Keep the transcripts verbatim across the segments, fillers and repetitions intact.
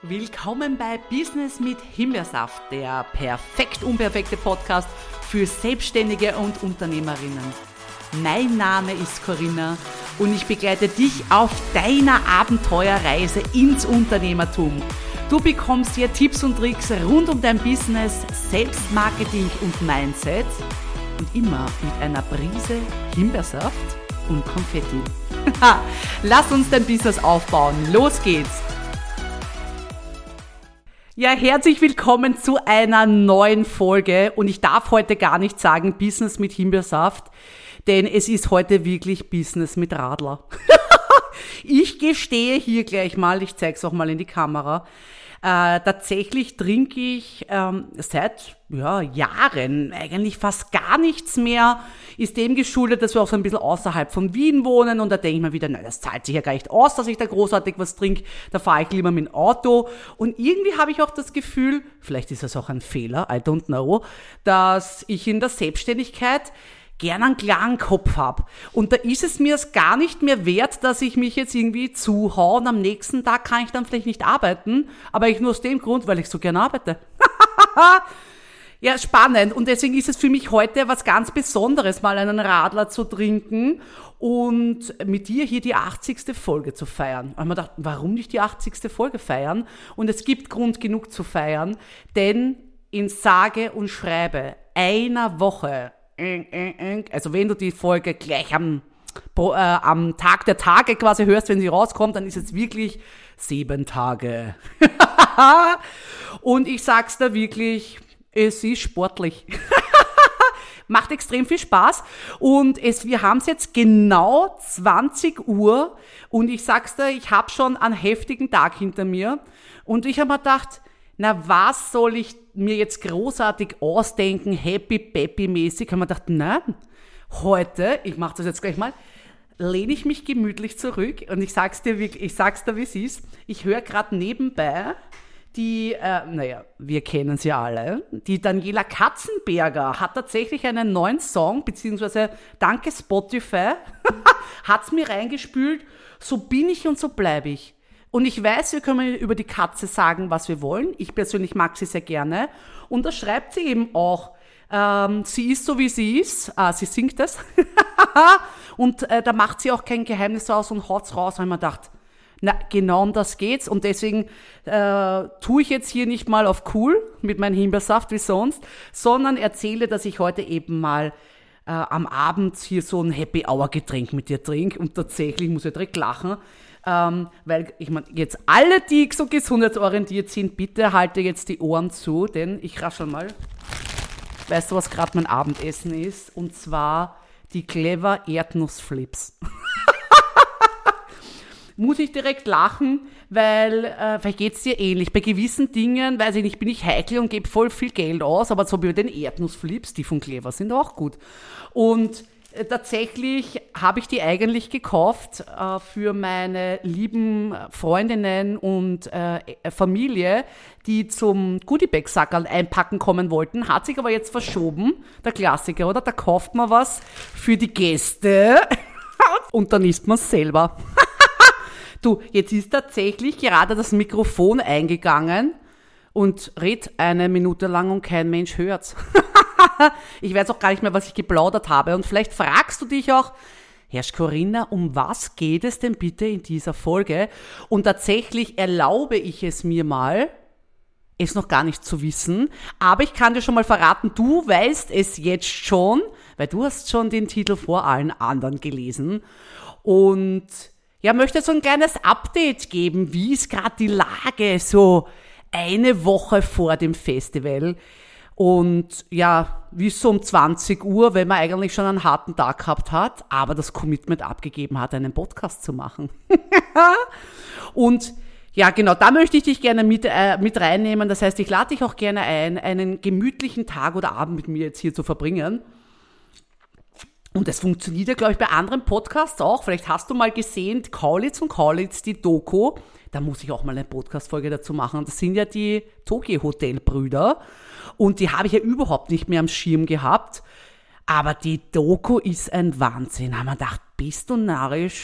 Willkommen bei Business mit Himbeersaft, der perfekt unperfekte Podcast für Selbstständige und Unternehmerinnen. Mein Name ist Corinna und ich begleite dich auf deiner Abenteuerreise ins Unternehmertum. Du bekommst hier Tipps und Tricks rund um dein Business, Selbstmarketing und Mindset und immer mit einer Prise Himbeersaft und Konfetti. Lass uns dein Business aufbauen. Los geht's! Ja, herzlich willkommen zu einer neuen Folge und ich darf heute gar nicht sagen Business mit Himbeersaft, denn es ist heute wirklich Business mit Radler. Ich gestehe hier gleich mal, ich zeige es auch mal in die Kamera, äh, tatsächlich trinke ich ähm, seit ja, Jahren eigentlich fast gar nichts mehr, ist dem geschuldet, dass wir auch so ein bisschen außerhalb von Wien wohnen und da denke ich mir wieder, nein, das zahlt sich ja gar nicht aus, dass ich da großartig was trinke, da fahre ich lieber mit dem Auto und irgendwie habe ich auch das Gefühl, vielleicht ist das auch ein Fehler, I don't know, dass ich in der Selbstständigkeit gern einen klaren Kopf habe. Und da ist es mir gar nicht mehr wert, dass ich mich jetzt irgendwie zuhau und am nächsten Tag kann ich dann vielleicht nicht arbeiten, aber ich nur aus dem Grund, weil ich so gern arbeite. Ja, spannend. Und deswegen ist es für mich heute was ganz Besonderes, mal einen Radler zu trinken und mit dir hier die achtzigste Folge zu feiern. Und ich mir gedacht, warum nicht die achtzigste Folge feiern? Und es gibt Grund genug zu feiern, denn in sage und schreibe einer Woche, also wenn du die Folge gleich am, äh, am Tag der Tage quasi hörst, wenn sie rauskommt, dann ist es wirklich sieben Tage. Und ich sag's da wirklich, es ist sportlich. Macht extrem viel Spaß und es, wir haben es jetzt genau zwanzig Uhr und ich sag's dir, ich habe schon einen heftigen Tag hinter mir und ich habe mir gedacht, na, was soll ich mir jetzt großartig ausdenken, happy-peppy-mäßig? Ich habe mir gedacht, nein, heute, ich mache das jetzt gleich mal, lehne ich mich gemütlich zurück und ich sag's dir wirklich, ich sag's dir, wie es ist. Ich höre gerade nebenbei die, äh, naja, wir kennen sie alle, die Daniela Katzenberger hat tatsächlich einen neuen Song, beziehungsweise danke Spotify, hat's mir reingespült, so bin ich und so bleibe ich. Und ich weiß, wir können über die Katze sagen, was wir wollen. Ich persönlich mag sie sehr gerne. Und da schreibt sie eben auch, ähm, sie ist so, wie sie ist. Ah, sie singt es. Und äh, da macht sie auch kein Geheimnis aus und haut's raus. Und ich mir gedacht, na, genau um das geht's. Und deswegen äh, tue ich jetzt hier nicht mal auf cool mit meinem Himbeersaft wie sonst, sondern erzähle, dass ich heute eben mal äh, am Abend hier so ein Happy-Hour-Getränk mit dir trinke. Und tatsächlich muss ich direkt lachen. Ähm, weil, ich meine, jetzt alle, die so gesundheitsorientiert sind, bitte halte jetzt die Ohren zu, denn ich raschel mal. Weißt du, was gerade mein Abendessen ist? Und zwar die Clever Erdnussflips. Muss ich direkt lachen, weil äh, vielleicht geht's dir ähnlich. Bei gewissen Dingen, weiß ich nicht, bin ich heikel und gebe voll viel Geld aus, aber so wie den Erdnussflips, die von Clever sind auch gut. Und tatsächlich habe ich die eigentlich gekauft äh, für meine lieben Freundinnen und äh, Familie, die zum Goodiebag-Sackerl einpacken kommen wollten, hat sich aber jetzt verschoben, der Klassiker, oder? Da kauft man was für die Gäste und dann isst man es selber. Du, jetzt ist tatsächlich gerade das Mikrofon eingegangen und red eine Minute lang und kein Mensch hört's. Ich weiß auch gar nicht mehr, was ich geplaudert habe. Und vielleicht fragst du dich auch, Herr Corinna, um was geht es denn bitte in dieser Folge? Und tatsächlich erlaube ich es mir mal, es noch gar nicht zu wissen. Aber ich kann dir schon mal verraten, du weißt es jetzt schon, weil du hast schon den Titel vor allen anderen gelesen. Und ja, möchte so ein kleines Update geben. Wie ist gerade die Lage so eine Woche vor dem Festival? Und ja, wie so um zwanzig Uhr, wenn man eigentlich schon einen harten Tag gehabt hat, aber das Commitment abgegeben hat, einen Podcast zu machen. Und ja, genau, da möchte ich dich gerne mit, äh, mit reinnehmen. Das heißt, ich lade dich auch gerne ein, einen gemütlichen Tag oder Abend mit mir jetzt hier zu verbringen. Und das funktioniert ja, glaube ich, bei anderen Podcasts auch. Vielleicht hast du mal gesehen, Kaulitz und Kaulitz, die Doku. Da muss ich auch mal eine Podcast-Folge dazu machen. Das sind ja die Tokyo-Hotel-Brüder. Und die habe ich ja überhaupt nicht mehr am Schirm gehabt. Aber die Doku ist ein Wahnsinn. Da haben wir gedacht, bist du narrisch?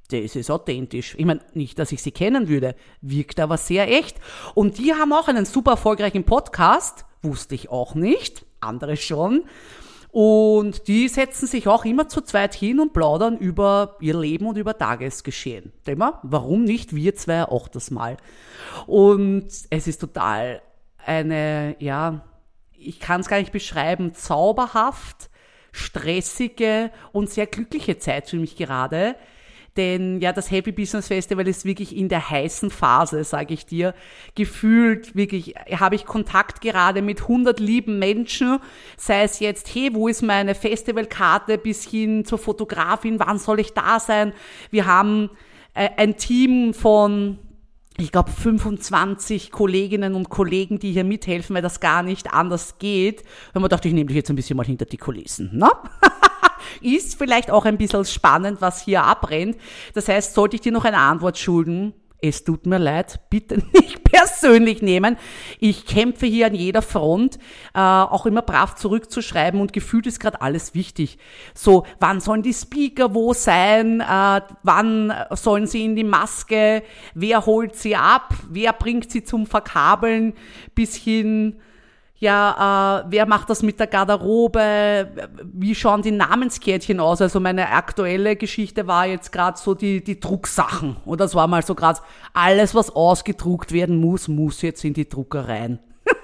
das ist authentisch. Ich meine, nicht, dass ich sie kennen würde, wirkt aber sehr echt. Und die haben auch einen super erfolgreichen Podcast, wusste ich auch nicht, andere schon. Und die setzen sich auch immer zu zweit hin und plaudern über ihr Leben und über Tagesgeschehen. Thema, warum nicht wir zwei auch das mal? Und es ist total eine, ja, ich kann es gar nicht beschreiben, zauberhaft, stressige und sehr glückliche Zeit für mich gerade. Denn ja, das Happy Business Festival ist wirklich in der heißen Phase, sage ich dir. Gefühlt wirklich habe ich Kontakt gerade mit hundert lieben Menschen, sei es jetzt, hey, wo ist meine Festivalkarte, bis hin zur Fotografin, wann soll ich da sein? Wir haben äh, ein Team von, ich glaube, fünfundzwanzig Kolleginnen und Kollegen, die hier mithelfen, weil das gar nicht anders geht. Und man dachte, ich nehme dich jetzt ein bisschen mal hinter die Kulissen, ne? Ist vielleicht auch ein bisschen spannend, was hier abbrennt. Das heißt, sollte ich dir noch eine Antwort schulden, es tut mir leid, bitte nicht persönlich nehmen. Ich kämpfe hier an jeder Front, äh, auch immer brav zurückzuschreiben und gefühlt ist gerade alles wichtig. So, wann sollen die Speaker wo sein? Äh, wann sollen sie in die Maske? Wer holt sie ab? Wer bringt sie zum Verkabeln? Bis hin... Ja, äh, wer macht das mit der Garderobe? Wie schauen die Namenskärtchen aus? Also meine aktuelle Geschichte war jetzt gerade so die die Drucksachen. Und das war mal so gerade alles, was ausgedruckt werden muss, muss jetzt in die Druckereien.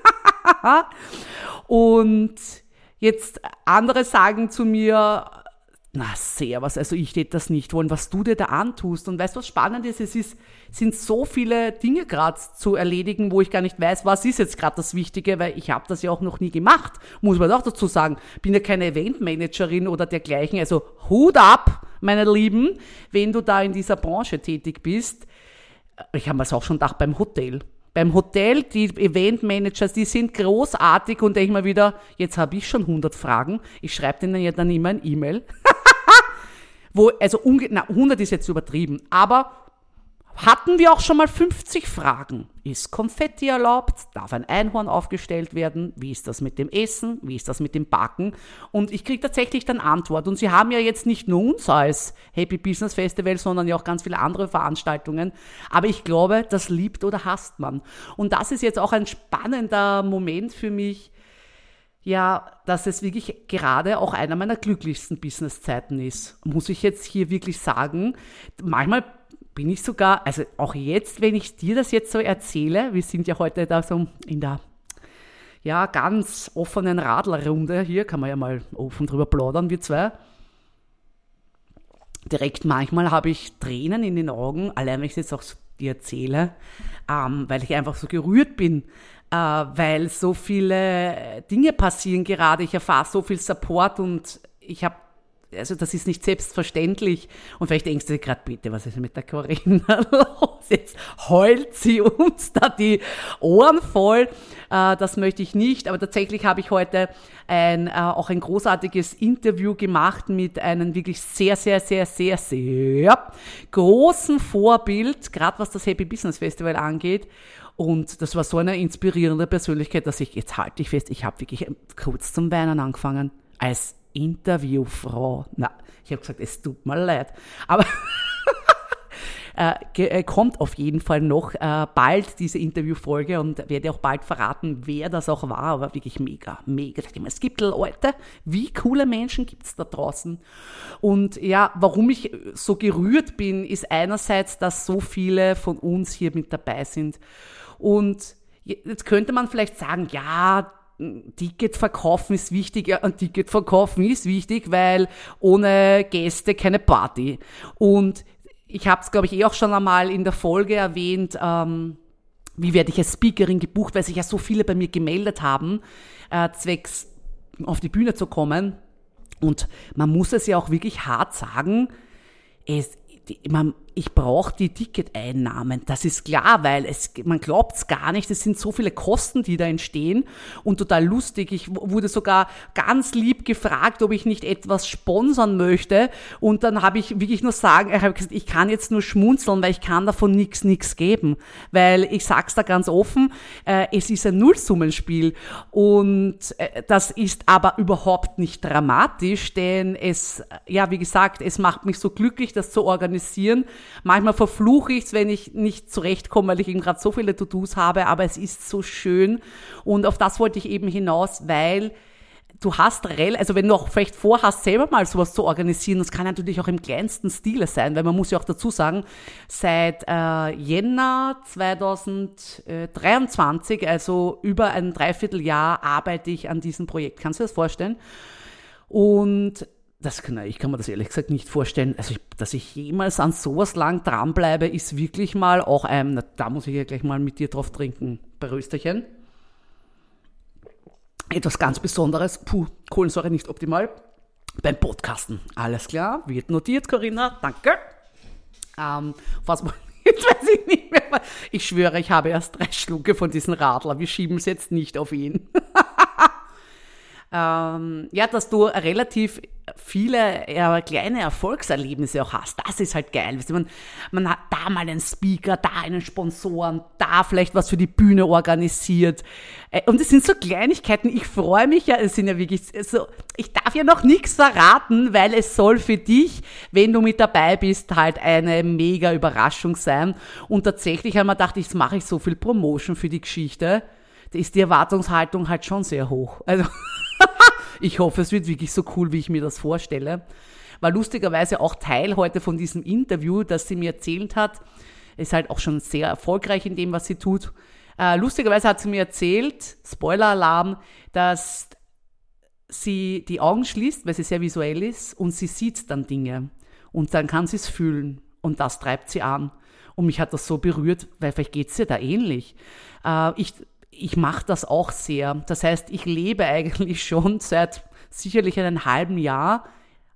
Und jetzt andere sagen zu mir, na sehr was, also ich hätte das nicht wollen, was du dir da antust. Und weißt du, was spannend ist? Es ist, sind so viele Dinge gerade zu erledigen, wo ich gar nicht weiß, was ist jetzt gerade das Wichtige, weil ich habe das ja auch noch nie gemacht, muss man auch dazu sagen. Bin ja keine Eventmanagerin oder dergleichen, also Hut ab, meine Lieben, wenn du da in dieser Branche tätig bist. Ich habe mir das auch schon gedacht beim Hotel. Beim Hotel, die Eventmanagers, die sind großartig und denke ich mal wieder, jetzt habe ich schon hundert Fragen. Ich schreibe denen ja dann immer ein E-Mail. Wo, also, unge- na, hundert ist jetzt übertrieben, aber hatten wir auch schon mal fünfzig Fragen. Ist Konfetti erlaubt? Darf ein Einhorn aufgestellt werden? Wie ist das mit dem Essen? Wie ist das mit dem Backen? Und ich kriege tatsächlich dann Antwort. Und sie haben ja jetzt nicht nur uns als Happy Business Festival, sondern ja auch ganz viele andere Veranstaltungen. Aber ich glaube, das liebt oder hasst man. Und das ist jetzt auch ein spannender Moment für mich, ja, dass es wirklich gerade auch einer meiner glücklichsten Businesszeiten ist. Muss ich jetzt hier wirklich sagen. Manchmal bin ich sogar, also auch jetzt, wenn ich dir das jetzt so erzähle, wir sind ja heute da so in der, ja, ganz offenen Radlerrunde, hier kann man ja mal offen drüber plaudern, wir zwei. Direkt manchmal habe ich Tränen in den Augen, allein wenn ich es jetzt auch dir erzähle, ähm, weil ich einfach so gerührt bin, äh, weil so viele Dinge passieren gerade, ich erfahre so viel Support und ich habe, also das ist nicht selbstverständlich. Und vielleicht denkst du dir gerade, bitte, was ist mit der Corinna los? Jetzt heult sie uns da die Ohren voll. Äh, das möchte ich nicht. Aber tatsächlich habe ich heute ein, äh, auch ein großartiges Interview gemacht mit einem wirklich sehr, sehr, sehr, sehr, sehr großen Vorbild, gerade was das Happy Business Festival angeht. Und das war so eine inspirierende Persönlichkeit, dass ich, jetzt halte ich fest, ich habe wirklich kurz zum Weinen angefangen. Als Interviewfrau. Na, ich habe gesagt, es tut mir leid. Aber äh, kommt auf jeden Fall noch äh, bald diese Interviewfolge und werde auch bald verraten, wer das auch war. Aber wirklich mega, mega. Es gibt Leute, wie coole Menschen gibt's da draußen. Und ja, warum ich so gerührt bin, ist einerseits, dass so viele von uns hier mit dabei sind. Und jetzt könnte man vielleicht sagen, ja, Ticket verkaufen ist wichtig. Ja, ein Ticket verkaufen ist wichtig, weil ohne Gäste keine Party. Und ich habe es, glaube ich, eh auch schon einmal in der Folge erwähnt, ähm, wie werde ich als Speakerin gebucht, weil sich ja so viele bei mir gemeldet haben, äh, zwecks auf die Bühne zu kommen. Und man muss es ja auch wirklich hart sagen, es, die, man, ich brauche die Ticketeinnahmen, das ist klar, weil es, man glaubt es gar nicht, es sind so viele Kosten, die da entstehen und total lustig. Ich wurde sogar ganz lieb gefragt, ob ich nicht etwas sponsern möchte und dann habe ich wirklich nur sagen, ich habe gesagt, ich kann jetzt nur schmunzeln, weil ich kann davon nichts, nichts geben, weil ich sag's da ganz offen, äh, es ist ein Nullsummenspiel und äh, das ist aber überhaupt nicht dramatisch, denn es, ja wie gesagt, es macht mich so glücklich, das zu organisieren. Manchmal verfluche ich es, wenn ich nicht zurechtkomme, weil ich eben gerade so viele To-Dos habe, aber es ist so schön und auf das wollte ich eben hinaus, weil du hast, also wenn du auch vielleicht vorhast, selber mal sowas zu organisieren, das kann natürlich auch im kleinsten Stile sein, weil man muss ja auch dazu sagen, seit äh, Jänner zweitausenddreiundzwanzig, also über ein Dreivierteljahr, arbeite ich an diesem Projekt. Kannst du dir das vorstellen? Und das kann, ich kann mir das ehrlich gesagt nicht vorstellen. Also, ich, dass ich jemals an sowas lang dranbleibe, ist wirklich mal auch ein, na, da muss ich ja gleich mal mit dir drauf trinken, bei Rösterchen. Etwas ganz Besonderes. Puh, Kohlensäure nicht optimal. Beim Podcasten. Alles klar, wird notiert, Corinna. Danke. Ähm, was, jetzt weiß ich nicht mehr. Ich schwöre, ich habe erst drei Schlucke von diesem Radler. Wir schieben es jetzt nicht auf ihn. Ähm, ja, dass du relativ viele äh, kleine Erfolgserlebnisse auch hast. Das ist halt geil. Man, man hat da mal einen Speaker, da einen Sponsoren, da vielleicht was für die Bühne organisiert. Äh, und es sind so Kleinigkeiten. Ich freue mich ja, es sind ja wirklich so, ich darf ja noch nichts verraten, weil es soll für dich, wenn du mit dabei bist, halt eine mega Überraschung sein. Und tatsächlich haben wir gedacht, jetzt mache ich so viel Promotion für die Geschichte. Da ist die Erwartungshaltung halt schon sehr hoch. Also ich hoffe, es wird wirklich so cool, wie ich mir das vorstelle. War lustigerweise auch Teil heute von diesem Interview, das sie mir erzählt hat. Ist halt auch schon sehr erfolgreich in dem, was sie tut. Äh, lustigerweise hat sie mir erzählt, Spoiler-Alarm, dass sie die Augen schließt, weil sie sehr visuell ist und sie sieht dann Dinge. Und dann kann sie es fühlen und das treibt sie an. Und mich hat das so berührt, weil vielleicht geht es ihr da ähnlich. Äh, ich Ich mache das auch sehr. Das heißt, ich lebe eigentlich schon seit sicherlich einem halben Jahr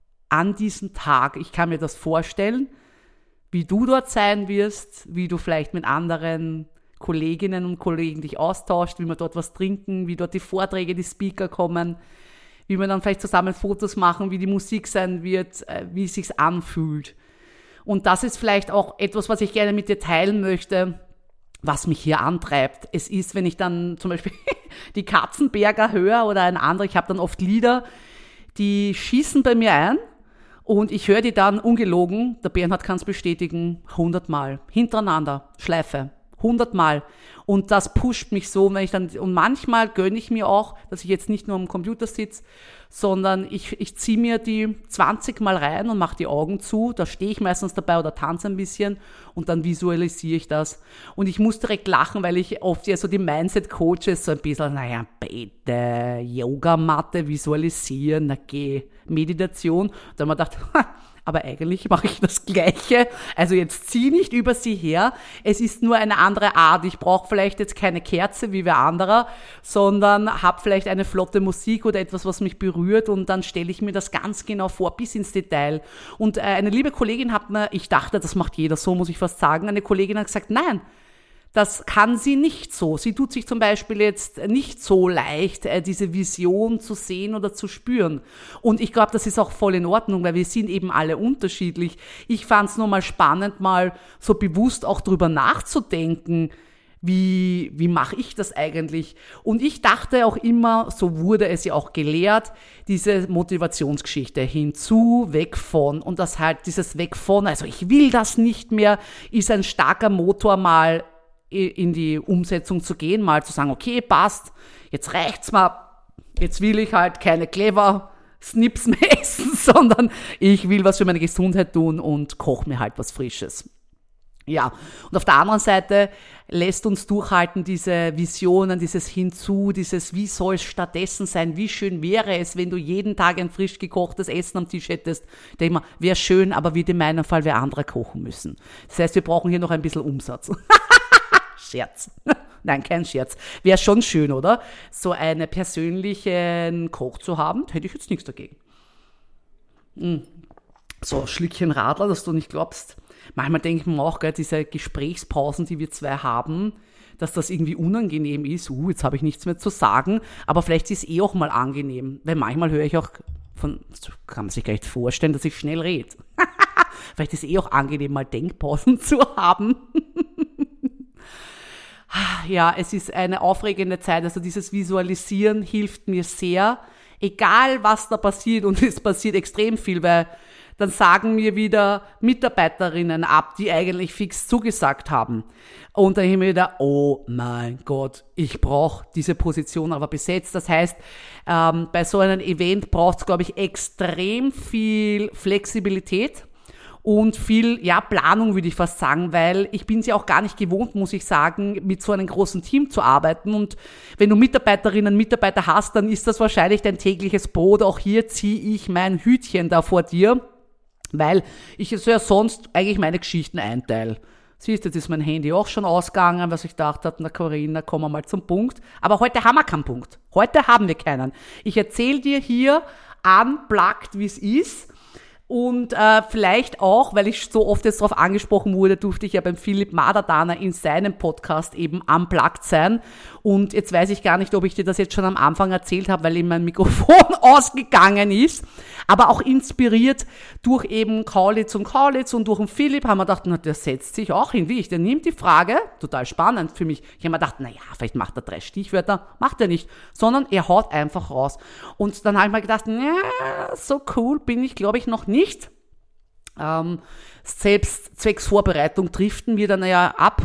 an diesem Tag. Ich kann mir das vorstellen, wie du dort sein wirst, wie du vielleicht mit anderen Kolleginnen und Kollegen dich austauscht, wie wir dort was trinken, wie dort die Vorträge, die Speaker kommen, wie wir dann vielleicht zusammen Fotos machen, wie die Musik sein wird, wie es sich anfühlt. Und das ist vielleicht auch etwas, was ich gerne mit dir teilen möchte, was mich hier antreibt. Es ist, wenn ich dann zum Beispiel die Katzenberger höre oder ein anderer, ich habe dann oft Lieder, die schießen bei mir ein und ich höre die dann ungelogen, der Bernhard kann es bestätigen, hundertmal, hintereinander, Schleife, hundertmal. Und das pusht mich so, wenn ich dann, und manchmal gönne ich mir auch, dass ich jetzt nicht nur am Computer sitze, sondern ich, ich ziehe mir die zwanzig Mal rein und mache die Augen zu, da stehe ich meistens dabei oder tanze ein bisschen und dann visualisiere ich das. Und ich muss direkt lachen, weil ich oft ja so die Mindset-Coaches so ein bisschen, naja, bitte, Yogamatte visualisieren, na geh, Meditation. Da haben wir gedacht, ha, aber eigentlich mache ich das Gleiche. Also jetzt zieh nicht über sie her. Es ist nur eine andere Art. Ich brauche vielleicht jetzt keine Kerze wie wer anderer, sondern habe vielleicht eine flotte Musik oder etwas, was mich berührt und dann stelle ich mir das ganz genau vor, bis ins Detail. Und äh, eine liebe Kollegin hat mir, ich dachte, das macht jeder so, muss ich fast sagen, eine Kollegin hat gesagt, nein, das kann sie nicht so. Sie tut sich zum Beispiel jetzt nicht so leicht, diese Vision zu sehen oder zu spüren. Und ich glaube, das ist auch voll in Ordnung, weil wir sind eben alle unterschiedlich. Ich fand es nur mal spannend, mal so bewusst auch drüber nachzudenken, wie, wie mache ich das eigentlich? Und ich dachte auch immer, so wurde es ja auch gelehrt, diese Motivationsgeschichte hinzu, weg von. Und das halt dieses weg von, also ich will das nicht mehr, ist ein starker Motor mal in die Umsetzung zu gehen, mal zu sagen, okay, passt, jetzt reicht's mal, jetzt will ich halt keine clever Snips mehr essen, sondern ich will was für meine Gesundheit tun und koche mir halt was Frisches. Ja, und auf der anderen Seite lässt uns durchhalten diese Visionen, dieses Hinzu, dieses wie soll es stattdessen sein, wie schön wäre es, wenn du jeden Tag ein frisch gekochtes Essen am Tisch hättest. Ich denke mal, wäre schön, aber wie in meinem Fall, wir andere kochen müssen. Das heißt, wir brauchen hier noch ein bisschen Umsatz. Scherz. Nein, kein Scherz. Wäre schon schön, oder? So einen persönlichen Koch zu haben, hätte ich jetzt nichts dagegen. So, Schlückchen Radler, dass du nicht glaubst. manchmal denke ich mir auch, gell, diese Gesprächspausen, die wir zwei haben, dass das irgendwie unangenehm ist. Uh, jetzt habe ich nichts mehr zu sagen, aber vielleicht ist es eh auch mal angenehm, weil manchmal höre ich auch von, kann man sich gar nicht vorstellen, dass ich schnell rede. Vielleicht ist es eh auch angenehm, mal Denkpausen zu haben. Ja, es ist eine aufregende Zeit, also dieses Visualisieren hilft mir sehr, egal was da passiert, und es passiert extrem viel, weil dann sagen mir wieder Mitarbeiterinnen ab, die eigentlich fix zugesagt haben. Und dann habe ich mir wieder, oh mein Gott, ich brauche diese Position aber besetzt. Das heißt, ähm, bei so einem Event braucht es, glaube ich, extrem viel Flexibilität und viel, ja, Planung, würde ich fast sagen, weil ich bin es ja auch gar nicht gewohnt, muss ich sagen, mit so einem großen Team zu arbeiten. Und wenn du Mitarbeiterinnen und Mitarbeiter hast, dann ist das wahrscheinlich dein tägliches Brot. Auch hier ziehe ich mein Hütchen da vor dir, weil ich so ja sonst eigentlich meine Geschichten einteile. Siehst du, jetzt ist mein Handy auch schon ausgegangen, was ich dachte, na Corinna, kommen wir mal zum Punkt. Aber heute haben wir keinen Punkt. Heute haben wir keinen. Ich erzähle dir hier unplugged, wie es ist. Und äh, vielleicht auch, weil ich so oft jetzt darauf angesprochen wurde, durfte ich ja beim Philipp Madadaner in seinem Podcast eben unplugged sein. Und jetzt weiß ich gar nicht, ob ich dir das jetzt schon am Anfang erzählt habe, weil eben mein Mikrofon ausgegangen ist. Aber auch inspiriert durch eben Kaulitz und Kaulitz und durch den Philipp haben wir gedacht, na, der setzt sich auch hin, wie ich. Der nimmt die Frage, total spannend für mich. Ich habe mir gedacht, na ja, vielleicht macht er drei Stichwörter, macht er nicht, sondern er haut einfach raus. Und dann habe ich mir gedacht, na, so cool bin ich, glaube ich, noch nicht. Ähm, selbst zwecks Vorbereitung driften wir dann ja ab.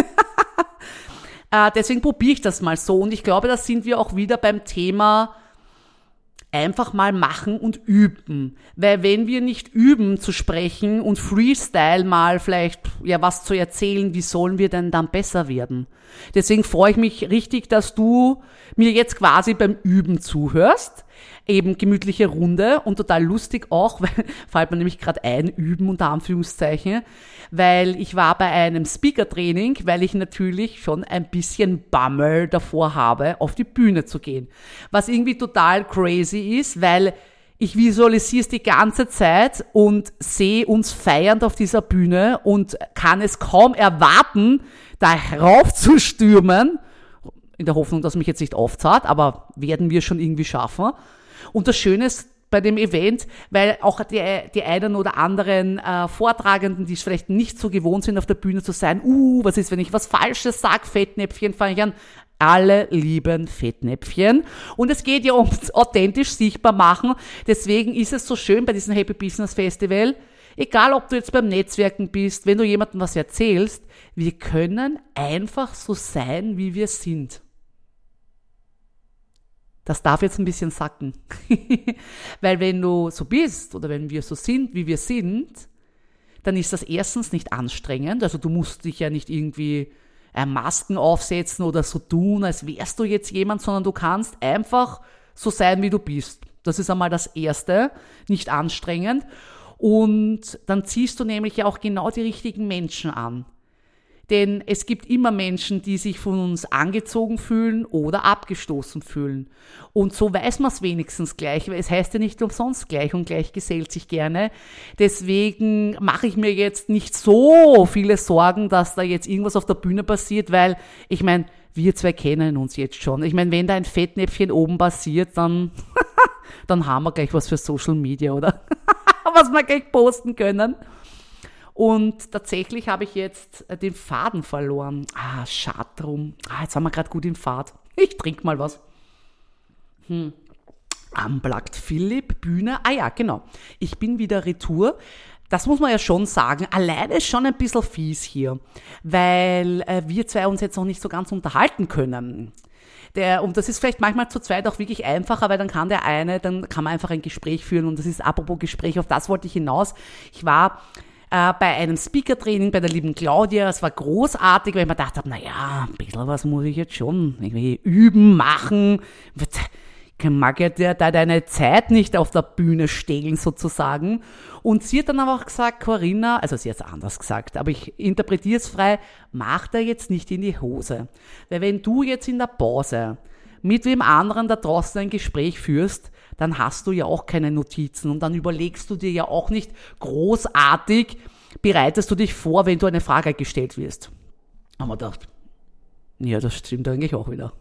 äh, deswegen probiere ich das mal so. Und ich glaube, da sind wir auch wieder beim Thema einfach mal machen und üben. Weil wenn wir nicht üben zu sprechen und Freestyle mal vielleicht ja was zu erzählen, wie sollen wir denn dann besser werden? Deswegen freue ich mich richtig, dass du mir jetzt quasi beim Üben zuhörst. Eben gemütliche Runde und total lustig auch, weil fällt mir nämlich gerade ein, üben unter Anführungszeichen, weil ich war bei einem Speaker-Training, weil ich natürlich schon ein bisschen Bammel davor habe, auf die Bühne zu gehen. Was irgendwie total crazy ist, weil ich visualisiere es die ganze Zeit und sehe uns feiernd auf dieser Bühne und kann es kaum erwarten, da raufzustürmen, in der Hoffnung, dass mich jetzt nicht aufzahlt, aber werden wir schon irgendwie schaffen. Und das Schöne ist bei dem Event, weil auch die, die einen oder anderen äh, Vortragenden, die es vielleicht nicht so gewohnt sind, auf der Bühne zu sein, uh, was ist, wenn ich was Falsches sage, Fettnäpfchen, fange ich an. Alle lieben Fettnäpfchen. Und es geht ja ums authentisch sichtbar machen. Deswegen ist es so schön bei diesem Happy Business Festival, egal ob du jetzt beim Netzwerken bist, wenn du jemandem was erzählst, wir können einfach so sein, wie wir sind. Das darf jetzt ein bisschen sacken. Weil wenn du so bist oder wenn wir so sind, wie wir sind, dann ist das erstens nicht anstrengend. Also du musst dich ja nicht irgendwie äh, Masken aufsetzen oder so tun, als wärst du jetzt jemand, sondern du kannst einfach so sein, wie du bist. Das ist einmal das Erste, nicht anstrengend. Und dann ziehst du nämlich ja auch genau die richtigen Menschen an. Denn es gibt immer Menschen, die sich von uns angezogen fühlen oder abgestoßen fühlen. Und so weiß man es wenigstens gleich, weil es heißt ja nicht umsonst gleich und gleich gesellt sich gerne. Deswegen mache ich mir jetzt nicht so viele Sorgen, dass da jetzt irgendwas auf der Bühne passiert, weil ich meine, wir zwei kennen uns jetzt schon. Ich meine, wenn da ein Fettnäpfchen oben passiert, dann, dann haben wir gleich was für Social Media, oder? Was wir gleich posten können. Und tatsächlich habe ich jetzt den Faden verloren. Ah, schade drum. Ah, jetzt haben wir gerade gut im Fahrt. Ich trinke mal was. Hm. Unplugged Philipp, Bühne. Ah ja, genau. Ich bin wieder retour. Das muss man ja schon sagen. Alleine ist schon ein bisschen fies hier, weil äh, wir zwei uns jetzt noch nicht so ganz unterhalten können. Der, und das ist vielleicht manchmal zu zweit auch wirklich einfacher, weil dann kann der eine, dann kann man einfach ein Gespräch führen. Und das ist apropos Gespräch, auf das wollte ich hinaus. Ich war Äh, bei einem Speaker-Training bei der lieben Claudia. Es war großartig, weil ich mir gedacht habe, naja, ein bisschen was muss ich jetzt schon irgendwie üben, machen. Ich mag ja da deine Zeit nicht auf der Bühne stehlen sozusagen. Und sie hat dann aber auch gesagt, Corinna, also sie hat es anders gesagt, aber ich interpretiere es frei, mach da jetzt nicht in die Hose. Weil wenn du jetzt in der Pause mit wem anderen da draußen ein Gespräch führst, dann hast du ja auch keine Notizen und dann überlegst du dir ja auch nicht großartig, bereitest du dich vor, wenn du eine Frage gestellt wirst? Haben wir gedacht, ja, das stimmt eigentlich auch wieder.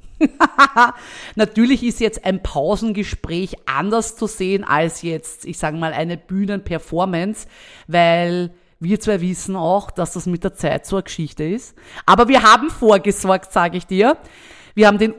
Natürlich ist jetzt ein Pausengespräch anders zu sehen als jetzt, ich sage mal, eine Bühnenperformance, weil wir zwei wissen auch, dass das mit der Zeit so eine Geschichte ist. Aber wir haben vorgesorgt, sage ich dir. Wir haben den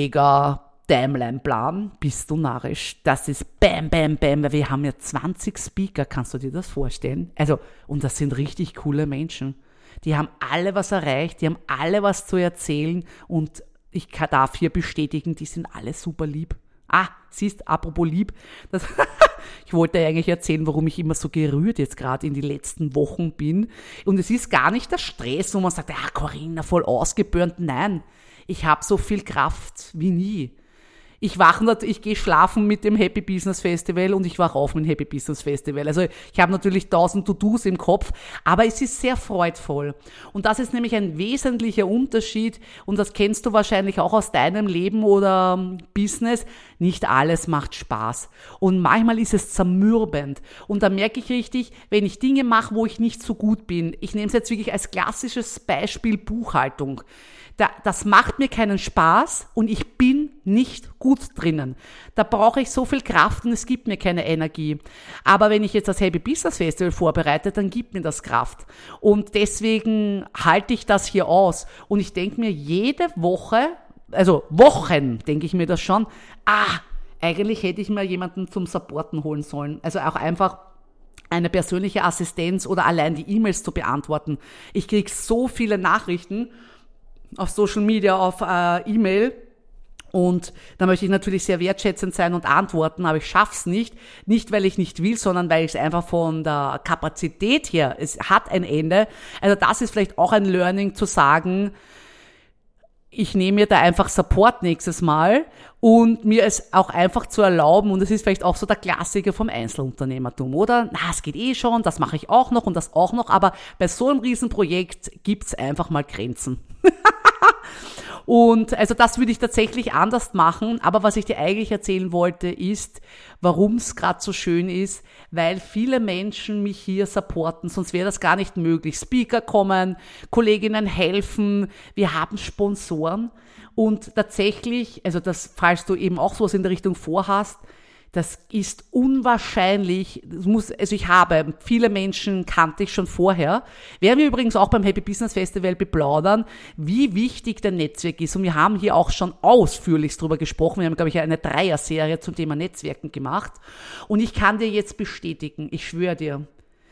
Urmega-Timeline-Plan. Bist du narrisch? Das ist bam, bam, bam, weil wir haben ja zwanzig Speaker, kannst du dir das vorstellen? Also, und das sind richtig coole Menschen. Die haben alle was erreicht, die haben alle was zu erzählen und ich darf hier bestätigen, die sind alle super lieb. Ah, siehst, apropos lieb, das ich wollte eigentlich erzählen, warum ich immer so gerührt jetzt gerade in die letzten Wochen bin. Und es ist gar nicht der Stress, wo man sagt, ah, Corinna, voll ausgebürnt. Nein, ich habe so viel Kraft wie nie. Ich wache, ich gehe schlafen mit dem Happy Business Festival und ich wache auf mit dem Happy Business Festival. Also ich habe natürlich tausend To-Dos im Kopf, aber es ist sehr freudvoll. Und das ist nämlich ein wesentlicher Unterschied und das kennst du wahrscheinlich auch aus deinem Leben oder Business. Nicht alles macht Spaß. Und manchmal ist es zermürbend. Und da merke ich richtig, wenn ich Dinge mache, wo ich nicht so gut bin. Ich nehme es jetzt wirklich als klassisches Beispiel Buchhaltung. Da, das macht mir keinen Spaß und ich bin nicht gut drinnen. Da brauche ich so viel Kraft und es gibt mir keine Energie. Aber wenn ich jetzt das Happy Business Festival vorbereite, dann gibt mir das Kraft. Und deswegen halte ich das hier aus. Und ich denke mir jede Woche, also Wochen denke ich mir das schon, ah, eigentlich hätte ich mir jemanden zum Supporten holen sollen. Also auch einfach eine persönliche Assistenz oder allein die E-Mails zu beantworten. Ich kriege so viele Nachrichten auf Social Media, auf äh, E-Mail und da möchte ich natürlich sehr wertschätzend sein und antworten, aber ich schaff's nicht. Nicht, weil ich nicht will, sondern weil ich es einfach von der Kapazität her, es hat ein Ende. Also das ist vielleicht auch ein Learning zu sagen, ich nehme mir da einfach Support nächstes Mal und mir es auch einfach zu erlauben, und es ist vielleicht auch so der Klassiker vom Einzelunternehmertum, oder? Na, es geht eh schon, das mache ich auch noch und das auch noch, aber bei so einem Riesenprojekt gibt's einfach mal Grenzen. Und also das würde ich tatsächlich anders machen, aber was ich dir eigentlich erzählen wollte, ist, warum es gerade so schön ist, weil viele Menschen mich hier supporten, sonst wäre das gar nicht möglich. Speaker kommen, Kolleginnen helfen, wir haben Sponsoren und tatsächlich, also das, falls du eben auch sowas in der Richtung vorhast, das ist unwahrscheinlich, das muss, also ich habe, viele Menschen kannte ich schon vorher, werden wir übrigens auch beim Happy Business Festival beplaudern, wie wichtig der Netzwerk ist. Und wir haben hier auch schon ausführlich drüber gesprochen. Wir haben, glaube ich, eine Dreier-Serie zum Thema Netzwerken gemacht. Und ich kann dir jetzt bestätigen, ich schwöre dir,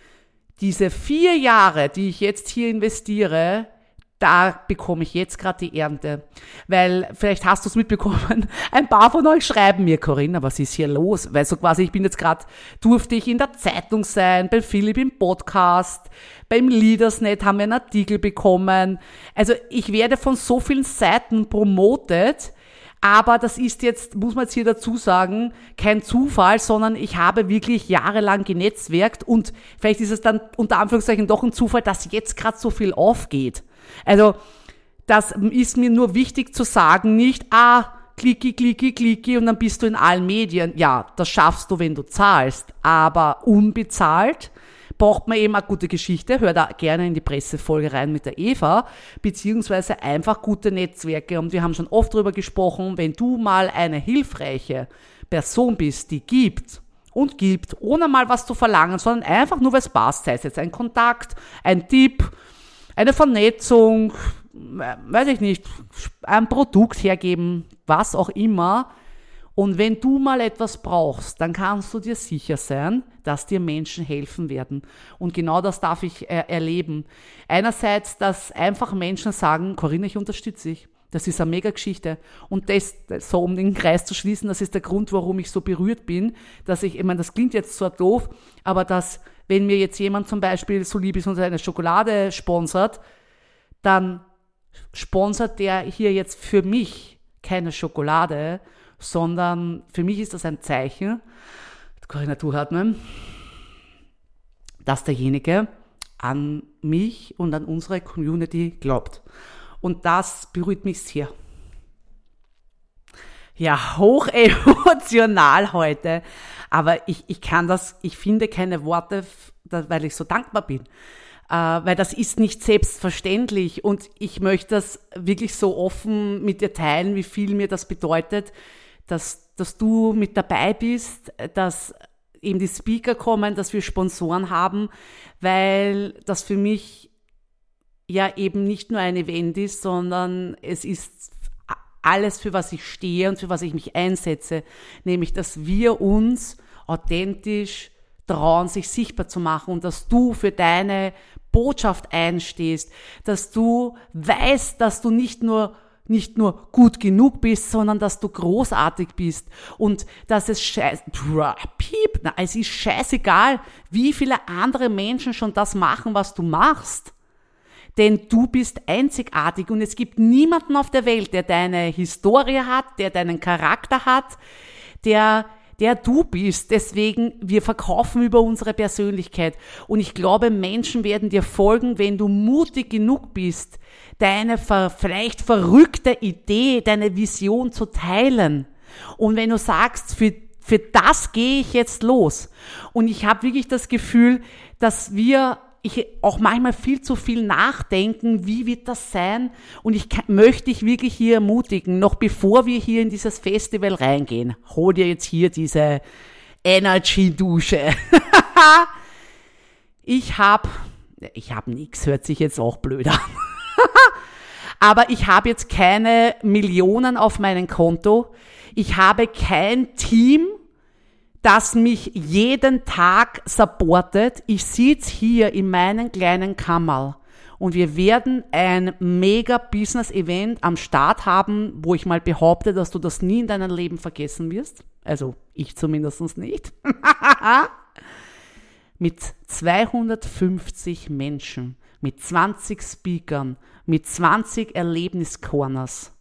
diese vier Jahre, die ich jetzt hier investiere, da bekomme ich jetzt gerade die Ernte. Weil, vielleicht hast du es mitbekommen, ein paar von euch schreiben mir, Corinna, was ist hier los? Weil so quasi, ich bin jetzt gerade, durfte ich in der Zeitung sein, bei Philipp im Podcast, beim Leadersnet haben wir einen Artikel bekommen. Also ich werde von so vielen Seiten promotet, aber das ist jetzt, muss man jetzt hier dazu sagen, kein Zufall, sondern ich habe wirklich jahrelang genetzwerkt und vielleicht ist es dann unter Anführungszeichen doch ein Zufall, dass jetzt gerade so viel aufgeht. Also das ist mir nur wichtig zu sagen, nicht, ah, klicki, klicki, klicki und dann bist du in allen Medien. Ja, das schaffst du, wenn du zahlst, aber unbezahlt braucht man eben eine gute Geschichte, hör da gerne in die Pressefolge rein mit der Eva, beziehungsweise einfach gute Netzwerke. Und wir haben schon oft darüber gesprochen, wenn du mal eine hilfreiche Person bist, die gibt und gibt, ohne mal was zu verlangen, sondern einfach nur, weil es passt, sei es jetzt ein Kontakt, ein Tipp, eine Vernetzung, weiß ich nicht, ein Produkt hergeben, was auch immer. Und wenn du mal etwas brauchst, dann kannst du dir sicher sein, dass dir Menschen helfen werden. Und genau das darf ich äh, erleben. Einerseits, dass einfach Menschen sagen, Corinna, ich unterstütze dich. Das ist eine mega Geschichte. Und das, so um den Kreis zu schließen, das ist der Grund, warum ich so berührt bin, dass ich, ich meine, das klingt jetzt so doof, aber dass, wenn mir jetzt jemand zum Beispiel so lieb ist und eine Schokolade sponsert, dann sponsert der hier jetzt für mich keine Schokolade, sondern für mich ist das ein Zeichen, Corinna, durchatmen, dass derjenige an mich und an unsere Community glaubt. Und das berührt mich sehr. Ja, hoch emotional heute. Aber ich, ich kann das, ich finde keine Worte, weil ich so dankbar bin. äh, weil das ist nicht selbstverständlich und ich möchte das wirklich so offen mit dir teilen, wie viel mir das bedeutet, dass, dass du mit dabei bist, dass eben die Speaker kommen, dass wir Sponsoren haben, weil das für mich ja eben nicht nur ein Event ist, sondern es ist alles, für was ich stehe und für was ich mich einsetze, nämlich, dass wir uns authentisch trauen, sich sichtbar zu machen und dass du für deine Botschaft einstehst, dass du weißt, dass du nicht nur nicht nur gut genug bist, sondern dass du großartig bist und dass es scheiß, piep, na, es ist scheißegal, wie viele andere Menschen schon das machen, was du machst. Denn du bist einzigartig und es gibt niemanden auf der Welt, der deine Historie hat, der deinen Charakter hat, der der du bist. Deswegen, wir verkaufen über unsere Persönlichkeit. Und ich glaube, Menschen werden dir folgen, wenn du mutig genug bist, deine ver, vielleicht verrückte Idee, deine Vision zu teilen. Und wenn du sagst, für, für das gehe ich jetzt los. Und ich habe wirklich das Gefühl, dass wir ich auch manchmal viel zu viel nachdenken, wie wird das sein? Und ich kann, möchte dich wirklich hier ermutigen, noch bevor wir hier in dieses Festival reingehen, hol dir jetzt hier diese Energy-Dusche. ich hab, ich hab nix, hört sich jetzt auch blöd an. Aber ich habe jetzt keine Millionen auf meinem Konto. Ich habe kein Team, das mich jeden Tag supportet. Ich sitze hier in meinem kleinen Kammerl und wir werden ein mega Business-Event am Start haben, wo ich mal behaupte, dass du das nie in deinem Leben vergessen wirst. Also ich zumindest nicht. Mit zweihundertfünfzig Menschen, mit zwanzig Speakern, mit zwanzig Erlebniscorners.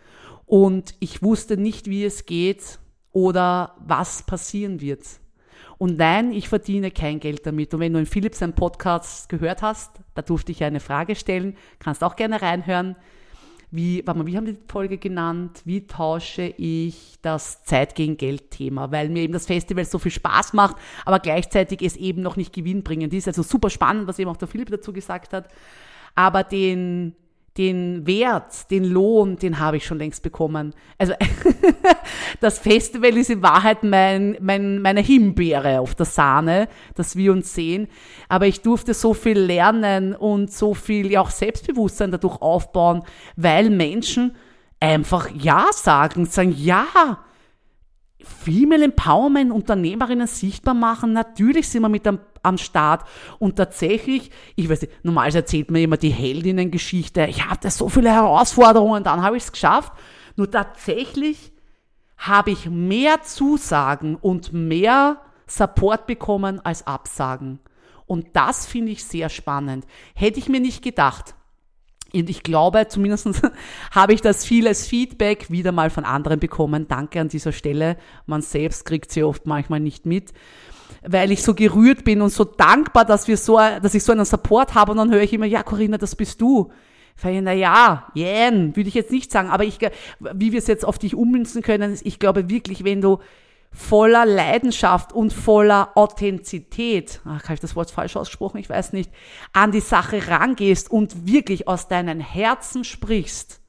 Und ich wusste nicht, wie es geht oder was passieren wird. Und nein, ich verdiene kein Geld damit. Und wenn du in Philipp seinen Podcast gehört hast, da durfte ich eine Frage stellen, kannst auch gerne reinhören. Wie, warte mal, wie haben die Folge genannt? Wie tausche ich das Zeit gegen Geld Thema? Weil mir eben das Festival so viel Spaß macht, aber gleichzeitig es eben noch nicht gewinnbringend ist. Also super spannend, was eben auch der Philipp dazu gesagt hat. Aber den Den Wert, den Lohn, den habe ich schon längst bekommen. Also das Festival ist in Wahrheit mein, mein, meine Himbeere auf der Sahne, dass wir uns sehen. Aber ich durfte so viel lernen und so viel ja auch Selbstbewusstsein dadurch aufbauen, weil Menschen einfach Ja sagen, sagen Ja. Female Empowerment, Unternehmerinnen sichtbar machen, natürlich sind wir mit am, am Start und tatsächlich, ich weiß nicht, normalerweise erzählt mir immer die Heldinnengeschichte, ich hatte so viele Herausforderungen, dann habe ich es geschafft, nur tatsächlich habe ich mehr Zusagen und mehr Support bekommen als Absagen und das finde ich sehr spannend. Hätte ich mir nicht gedacht. Und ich glaube, zumindest habe ich das viel als Feedback wieder mal von anderen bekommen. Danke an dieser Stelle. Man selbst kriegt sie oft manchmal nicht mit, weil ich so gerührt bin und so dankbar, dass wir so, dass ich so einen Support habe. Und dann höre ich immer, ja, Corinna, das bist du. Ich na ja, Jen, würde ich jetzt nicht sagen. Aber ich, wie wir es jetzt auf dich ummünzen können, ich glaube wirklich, wenn du voller Leidenschaft und voller Authentizität, ach, habe ich das Wort falsch ausgesprochen, ich weiß nicht, an die Sache rangehst und wirklich aus deinem Herzen sprichst,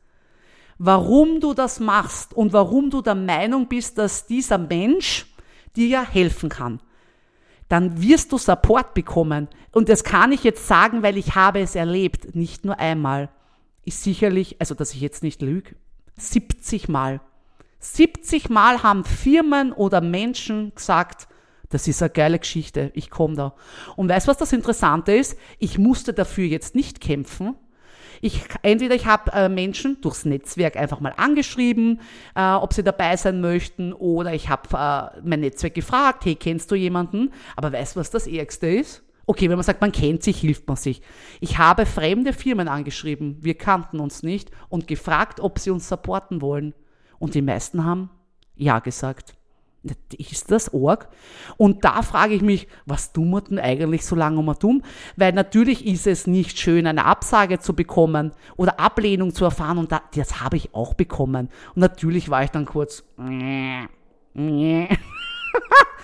warum du das machst und warum du der Meinung bist, dass dieser Mensch dir ja helfen kann, dann wirst du Support bekommen. Und das kann ich jetzt sagen, weil ich habe es erlebt, nicht nur einmal, ist sicherlich, also dass ich jetzt nicht lüge, siebzig Mal. siebzig Mal haben Firmen oder Menschen gesagt, das ist eine geile Geschichte, ich komme da. Und weißt du, was das Interessante ist? Ich musste dafür jetzt nicht kämpfen. Ich, entweder ich habe äh, Menschen durchs Netzwerk einfach mal angeschrieben, äh, ob sie dabei sein möchten, oder ich habe äh, mein Netzwerk gefragt, hey, kennst du jemanden? Aber weißt du, was das Ärgste ist? Okay, wenn man sagt, man kennt sich, hilft man sich. Ich habe fremde Firmen angeschrieben, wir kannten uns nicht, und gefragt, ob sie uns supporten wollen. Und die meisten haben Ja gesagt. Ist das arg? Und da frage ich mich, was tun wir denn eigentlich so lange um dumm? Weil natürlich ist es nicht schön, eine Absage zu bekommen oder Ablehnung zu erfahren. Und das habe ich auch bekommen. Und natürlich war ich dann kurz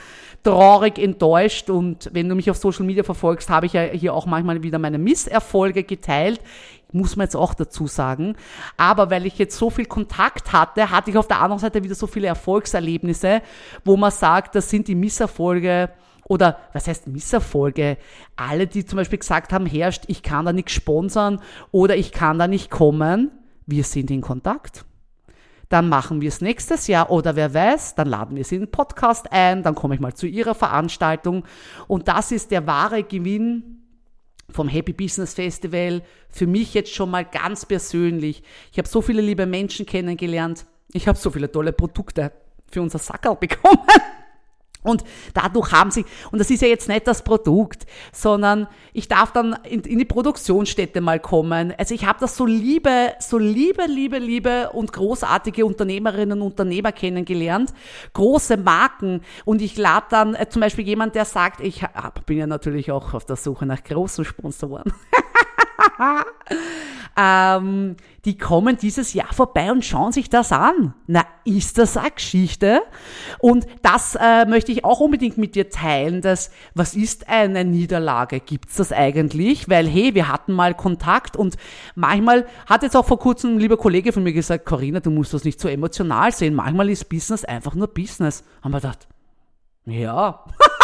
traurig, enttäuscht und wenn du mich auf Social Media verfolgst, habe ich ja hier auch manchmal wieder meine Misserfolge geteilt. Muss man jetzt auch dazu sagen. Aber weil ich jetzt so viel Kontakt hatte, hatte ich auf der anderen Seite wieder so viele Erfolgserlebnisse, wo man sagt, das sind die Misserfolge oder was heißt Misserfolge? Alle, die zum Beispiel gesagt haben, herrscht, ich kann da nicht sponsern oder ich kann da nicht kommen, wir sind in Kontakt. Dann machen wir es nächstes Jahr oder wer weiß, dann laden wir sie in den Podcast ein, dann komme ich mal zu ihrer Veranstaltung und das ist der wahre Gewinn vom Happy Business Festival, für mich jetzt schon mal ganz persönlich. Ich habe so viele liebe Menschen kennengelernt, ich habe so viele tolle Produkte für unser Sackerl bekommen. Und dadurch haben sie, und das ist ja jetzt nicht das Produkt, sondern ich darf dann in, in die Produktionsstätte mal kommen. Also ich habe das so liebe, so liebe, liebe, liebe und großartige Unternehmerinnen und Unternehmer kennengelernt, große Marken. Und ich lade dann äh, zum Beispiel jemand, der sagt, ich hab, bin ja natürlich auch auf der Suche nach großen Sponsoren. ähm, die kommen dieses Jahr vorbei und schauen sich das an. Na, ist das eine Geschichte? Und das äh, möchte ich auch unbedingt mit dir teilen, dass, was ist eine Niederlage? Gibt's das eigentlich? Weil, hey, wir hatten mal Kontakt und manchmal hat jetzt auch vor kurzem ein lieber Kollege von mir gesagt, Corinna, du musst das nicht so emotional sehen. Manchmal ist Business einfach nur Business. Haben wir gedacht, ja,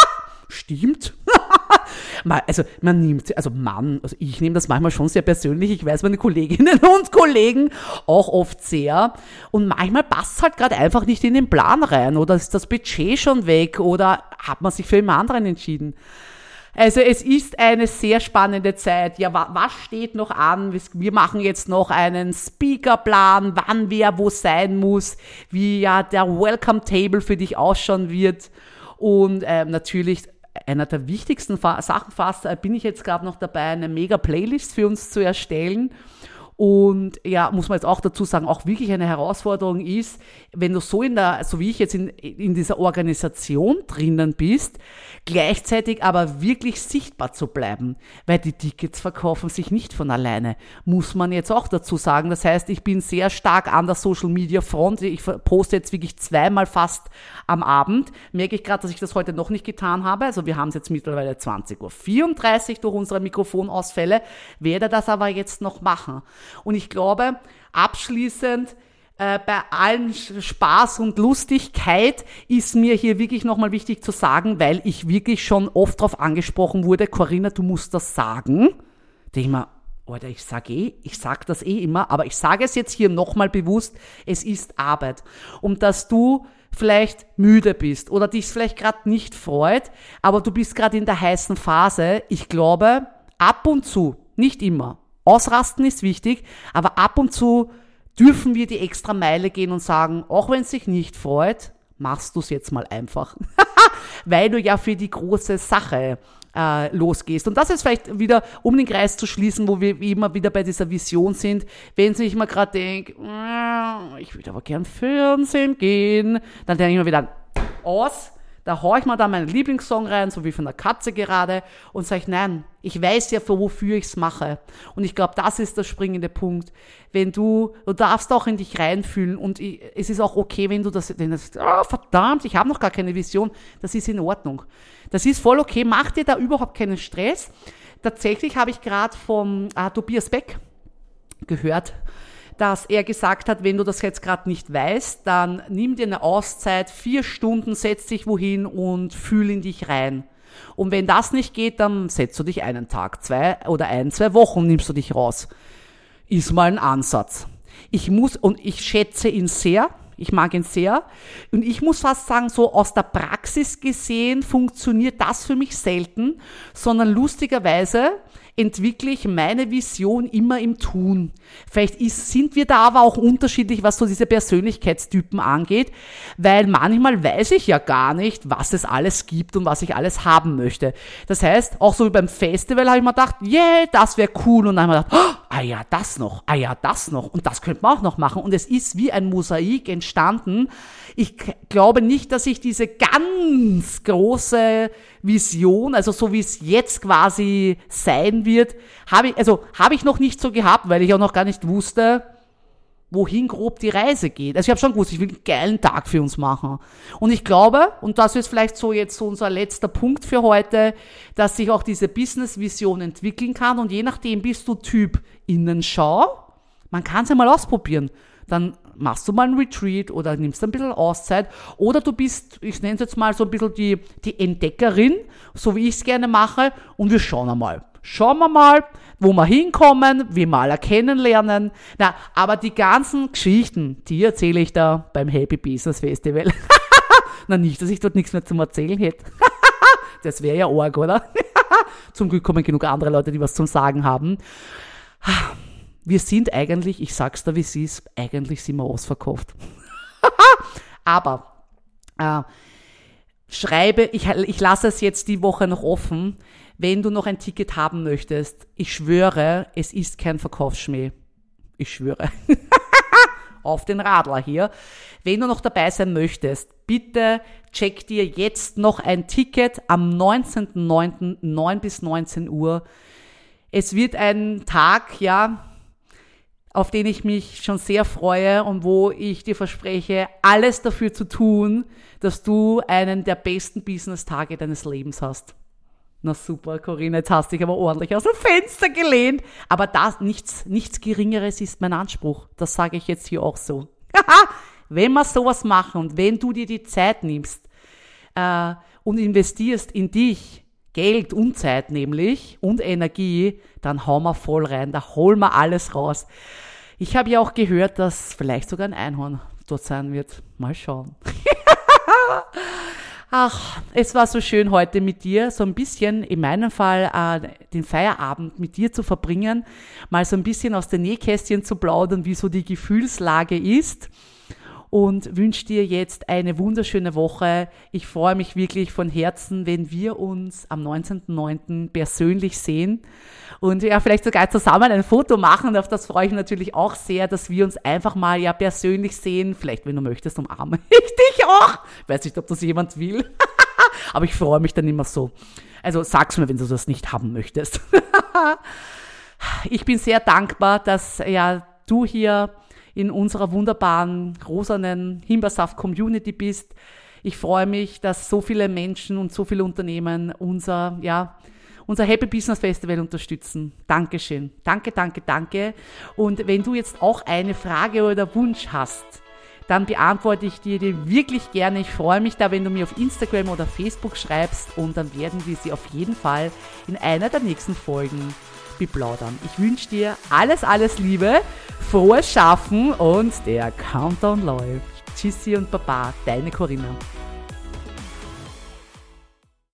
stimmt. Also man nimmt, also Mann, also ich nehme das manchmal schon sehr persönlich. Ich weiß meine Kolleginnen und Kollegen auch oft sehr. Und manchmal passt es halt gerade einfach nicht in den Plan rein oder ist das Budget schon weg oder hat man sich für jemand anderen entschieden. Also es ist eine sehr spannende Zeit. Ja, was steht noch an? Wir machen jetzt noch einen Speakerplan, wann wer wo sein muss, wie ja der Welcome Table für dich ausschauen wird. Und ähm, natürlich einer der wichtigsten Sachen fast, bin ich jetzt gerade noch dabei, eine mega Playlist für uns zu erstellen. Und ja, muss man jetzt auch dazu sagen, auch wirklich eine Herausforderung ist, wenn du so in der, so wie ich jetzt in, in dieser Organisation drinnen bist, gleichzeitig aber wirklich sichtbar zu bleiben, weil die Tickets verkaufen sich nicht von alleine, muss man jetzt auch dazu sagen. Das heißt, ich bin sehr stark an der Social Media Front. Ich poste jetzt wirklich zweimal fast am Abend. Merke ich gerade, dass ich das heute noch nicht getan habe. Also wir haben es jetzt mittlerweile zwanzig Uhr vierunddreißig durch unsere Mikrofonausfälle, werde das aber jetzt noch machen. Und ich glaube, abschließend, äh, bei allen Spaß und Lustigkeit ist mir hier wirklich nochmal wichtig zu sagen, weil ich wirklich schon oft darauf angesprochen wurde, Corinna, du musst das sagen. Denke ich mir, Alter, ich sage eh, ich sage das eh immer, aber ich sage es jetzt hier nochmal bewusst, es ist Arbeit. Und dass du vielleicht müde bist oder dich vielleicht gerade nicht freut, aber du bist gerade in der heißen Phase, ich glaube, ab und zu, nicht immer, ausrasten ist wichtig, aber ab und zu dürfen wir die extra Meile gehen und sagen, auch wenn es sich nicht freut, machst du es jetzt mal einfach. Weil du ja für die große Sache äh, losgehst. Und das ist vielleicht wieder, um den Kreis zu schließen, wo wir immer wieder bei dieser Vision sind, wenn ich mal gerade denke, ich würde aber gern Fernsehen gehen, dann denke ich mir wieder aus. Da haue ich mir dann meinen Lieblingssong rein, so wie von der Katze gerade, und sage, nein, ich weiß ja, für wofür ich es mache. Und ich glaube, das ist der springende Punkt. Wenn du, du darfst auch in dich reinfühlen und ich, es ist auch okay, wenn du das, wenn das, oh, verdammt, ich habe noch gar keine Vision, das ist in Ordnung. Das ist voll okay, mach dir da überhaupt keinen Stress. Tatsächlich habe ich gerade vom äh, Tobias Beck gehört, dass er gesagt hat, wenn du das jetzt gerade nicht weißt, dann nimm dir eine Auszeit, vier Stunden, setz dich wohin und fühl in dich rein. Und wenn das nicht geht, dann setzt du dich einen Tag, zwei oder ein, zwei Wochen nimmst du dich raus. Ist mal ein Ansatz. Ich muss, und ich schätze ihn sehr, ich mag ihn sehr, und ich muss fast sagen, so aus der Praxis gesehen funktioniert das für mich selten, sondern lustigerweise entwickle ich meine Vision immer im Tun. Vielleicht ist, sind wir da aber auch unterschiedlich, was so diese Persönlichkeitstypen angeht, weil manchmal weiß ich ja gar nicht, was es alles gibt und was ich alles haben möchte. Das heißt, auch so wie beim Festival habe ich mir gedacht, yeah, das wäre cool, und dann habe ich mir gedacht, oh, ah ja, das noch, ah ja, das noch, und das könnte man auch noch machen, und es ist wie ein Mosaik entstanden. Ich glaube nicht, dass ich diese ganz große Vision, also so wie es jetzt quasi sein wird, habe ich, also habe ich noch nicht so gehabt, weil ich auch noch gar nicht wusste, wohin grob die Reise geht. Also ich habe schon gewusst, ich will einen geilen Tag für uns machen. Und ich glaube, und das ist vielleicht so jetzt so unser letzter Punkt für heute, dass sich auch diese Business-Vision entwickeln kann und je nachdem bist du Typ Innenschau, man kann es ja mal ausprobieren. Dann machst du mal einen Retreat oder nimmst ein bisschen Auszeit oder du bist, ich nenne es jetzt mal so ein bisschen die, die Entdeckerin, so wie ich es gerne mache und wir schauen einmal. Schauen wir mal, wo wir hinkommen, wie wir alle kennenlernen. Na, aber die ganzen Geschichten, die erzähle ich da beim Happy Business Festival. Na, nicht, dass ich dort nichts mehr zum Erzählen hätte. Das wäre ja arg, oder? Zum Glück kommen genug andere Leute, die was zum Sagen haben. Wir sind eigentlich, ich sag's da, wie es ist, eigentlich sind wir ausverkauft. Aber äh, schreibe, ich, ich lasse es jetzt die Woche noch offen, wenn du noch ein Ticket haben möchtest. Ich schwöre, es ist kein Verkaufsschmäh. Ich schwöre. Auf den Radler hier. Wenn du noch dabei sein möchtest, bitte check dir jetzt noch ein Ticket am neunzehnten neunten neun bis neunzehn Uhr. Es wird ein Tag, ja, auf den ich mich schon sehr freue und wo ich dir verspreche, alles dafür zu tun, dass du einen der besten Business-Tage deines Lebens hast. Na super, Corinna, jetzt hast du dich aber ordentlich aus dem Fenster gelehnt. Aber das, nichts, nichts Geringeres ist mein Anspruch. Das sage ich jetzt hier auch so. Wenn wir sowas machen und wenn du dir die Zeit nimmst äh, und investierst in dich, Geld und Zeit nämlich und Energie, dann hauen wir voll rein, da holen wir alles raus. Ich habe ja auch gehört, dass vielleicht sogar ein Einhorn dort sein wird. Mal schauen. Ach, es war so schön heute mit dir, so ein bisschen, in meinem Fall, äh, den Feierabend mit dir zu verbringen, mal so ein bisschen aus den Nähkästchen zu plaudern, wie so die Gefühlslage ist. Und wünsche dir jetzt eine wunderschöne Woche. Ich freue mich wirklich von Herzen, wenn wir uns am neunzehnten neunten persönlich sehen und ja, vielleicht sogar zusammen ein Foto machen. Auf das freue ich mich natürlich auch sehr, dass wir uns einfach mal ja persönlich sehen. Vielleicht, wenn du möchtest, umarme ich dich auch. Ich weiß nicht, ob das jemand will, aber ich freue mich dann immer so. Also sag's mir, wenn du das nicht haben möchtest. Ich bin sehr dankbar, dass ja du hier in unserer wunderbaren, rosanen Himbeersaft-Community bist. Ich freue mich, dass so viele Menschen und so viele Unternehmen unser, ja, unser Happy Business Festival unterstützen. Dankeschön. Danke, danke, danke. Und wenn du jetzt auch eine Frage oder Wunsch hast, dann beantworte ich dir die wirklich gerne. Ich freue mich da, wenn du mir auf Instagram oder Facebook schreibst und dann werden wir sie auf jeden Fall in einer der nächsten Folgen beplaudern. Ich wünsche dir alles, alles Liebe, frohes Schaffen und der Countdown läuft. Tschüssi und Baba, deine Corinna.